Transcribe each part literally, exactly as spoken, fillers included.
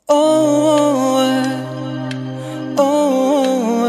Oh, oh, oh,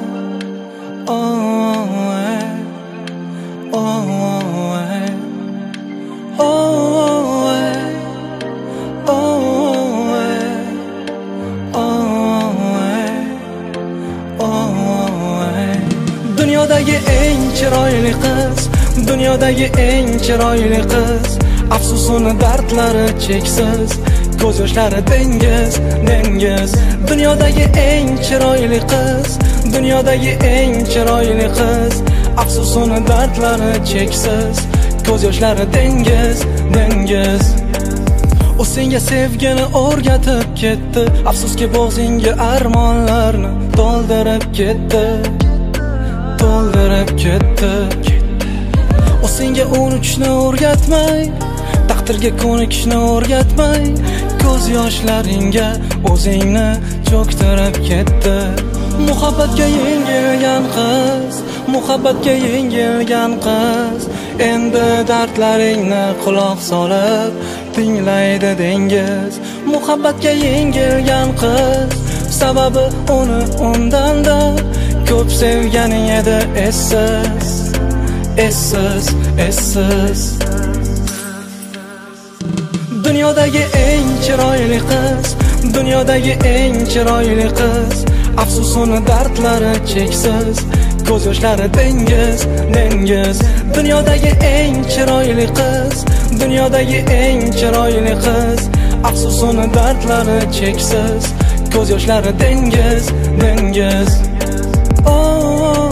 Dunyodagi eng chiroyli qiz, dunyodagi eng chiroyli qiz, afsus uni dardlari cheksiz, ko'z yoshlari dengiz, dengiz. Dunyodagi eng chiroyli qiz, dunyodagi eng chiroyli qiz, afsus uni dardlari cheksiz, ko'z yoshlari dengiz, dengiz. U senga sevgini o'rgatib ketdi, afsuski bo'g'zingga armonlarni to'ldirib ketdi, to'ldirib ketdi. U senga unutishni o'rgatmay, taqdirga ko'nikishni o'rgatmay, ko'z yoshlaringga o'zingni cho'ktirib ketdi. Muhabbatga yengilgan qiz, muhabbatga yengilgan qiz, endi dardlaringni quloq solib tinglaydi dengiz. Muhabbatga yengilgan qiz, sababi uni undanda ko'p sevganing edi essiz, essiz, essiz. Dunyodagi eng chiroyli qiz, dunyodagi eng chiroyli qiz, afsus uni dardlari cheksiz, ko'z yoshlari dengiz, dengiz. Dunyodagi eng chiroyli qiz, dunyodagi eng chiroyli qiz, afsus uni dardlari cheksiz, ko'z yoshlari dengiz, dengiz. Oh